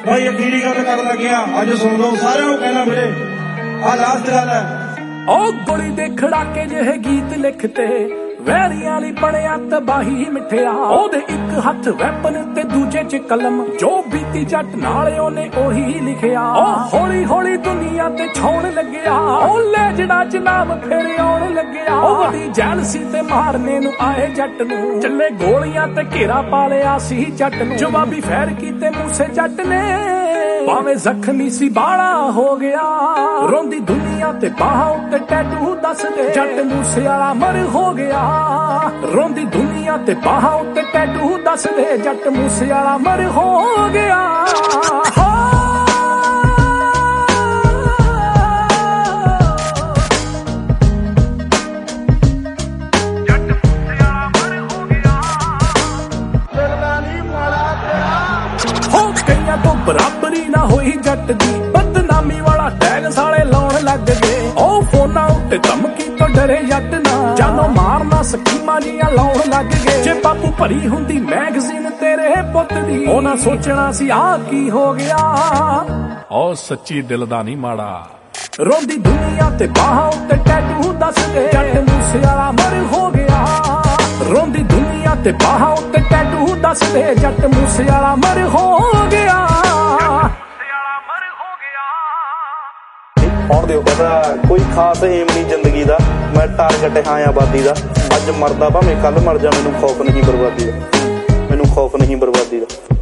भाई अखीरी गल कर लग्या अज सुन लो सारे कहना मेरे आ लास्ट गल है। ओ गोली दे खड़ाके ਜਿਹੇ गीत लिखते ਵੈਰੀਆਂ ਲਈ ਬਣਿਆ ਤਬਾਹੀ ਮਿੱਠਿਆ ਉਹਦੇ ਇੱਕ ਹੱਥ ਵੈਪਨ ਤੇ ਦੂਜੇ 'ਚ ਕਲਮ ਜੋ ਬੀਤੀ ਜੱਟ ਨਾਲ ਉਹਨੇ ਉਹੀ ਲਿਖਿਆ ਉਹ ਹੌਲੀ ਹੌਲੀ ਦੁਨੀਆ ਤੇ ਛਾਉਣ ਲੱਗਿਆ ਉਹ ਲੈ ਜਿਹੜਾ ਜਨਾਬ ਫਿਰ ਆਉਣ ਲੱਗਿਆ ਉਹ ਵੱਡੀ ਜੈਲਸੀ ਤੇ ਮਾਰਨੇ ਨੂੰ ਆਏ ਜੱਟ ਨੂੰ ਚੱਲੇ ਗੋਲੀਆਂ ਤੇ ਘੇਰਾ ਪਾ ਲਿਆ ਸੀ ਜੱਟ ਨੂੰ ਜਵਾਬੀ ਫੈਰ ਕੀਤੇ ਮੂਸੇ ਜੱਟ ਨੇ ਭਾਵੇਂ ਜ਼ਖਮੀ ਸੀ ਬਾਲਾ ਹੋ ਗਿਆ ਰੋਂਦੀ ਦੁਨੀਆ ਤੇ ਬਾਹਾਂ ਉੱਤੇ ਟੈਟੂ ਦੱਸਦੇ ਜੱਟ ਮੂਸੇ ਵਾਲਾ ਮਰ ਹੋ ਗਿਆ ਰੋਂਦੀ ਦੁਨੀਆ ਤੇ ਬਾਹਾਂ ਉੱਤੇ ਟੈਟੂ ਦੱਸਦੇ ਜੱਟ ਮੂਸੇ ਵਾਲਾ ਮਰ ਹੋ ਗਿਆ। ਕਈਆਂ ਤੋਂ ਬਰਾਬਰੀ ਨਾ ਹੋਈ ਜੱਟ ਦੀ ਬਦਨਾਮੀ ਵਾਲਾ ਟੈਗ ਸਾਲੇ ਲਾਉਣ ਲੱਗ ਗਏ ਉਹ ਫੋਨਾਂ ਉੱਤੇ ਧਮਕੀ ਤੋਂ ਡਰੇ ਜੱਟ ਨਾ ਜਾਨੋਂ ਮਾਰਨਾ ਸਕੀਮਾਂ ਜੀਆਂ ਲਾਉਣ ਲੱਗ ਗਏ ਜੇ ਬਾਪੂ ਭਰੀ ਹੁੰਦੀ ਮੈਗਜ਼ੀਨ ਤੇਰੇ ਪੁੱਤ ਦੀ ਉਹ ਨਾ ਸੋਚਣਾ ਸੀ ਆ ਕੀ ਹੋ ਗਿਆ ਉਹ ਸੱਚੀ ਦਿਲ ਦਾ ਨਹੀਂ ਮਾੜਾ ਰੋਂਦੀ ਦੁਨੀਆ ਤੇ ਬਾਹਾਂ ਉੱਤੇ ਟੈਟੂ ਦੱਸਦੇ ਜੱਟ ਮੂਸੇ ਵਾਲਾ ਮਰ ਹੋ ਗਿਆ ਰੋਂਦੀ ਦੁਨੀਆ ਤੇ ਬਾਹਾਂ ਉੱਤੇ ਟੈਟੂ ਦੱਸਦੇ ਜੱਟ ਮੂਸੇ ਵਾਲਾ ਮਰ ਹੋ ਗਿਆ। ਹੁਣ ਦਿਓ ਕਹਿੰਦਾ ਕੋਈ ਖਾਸ ਏਮ ਨਹੀਂ ਜ਼ਿੰਦਗੀ ਦਾ ਮੈਂ ਟਾਰਗੇਟ ਹਾਂ ਆਬਾਦੀ ਦਾ ਅੱਜ ਮਰਦਾ ਭਾਵੇਂ ਕੱਲ ਮਰ ਜਾ ਮੈਨੂੰ ਖੌਫ ਨਹੀਂ ਬਰਬਾਦੀ ਦਾ ਮੈਨੂੰ ਖੌਫ ਨਹੀਂ ਬਰਬਾਦੀ ਦਾ।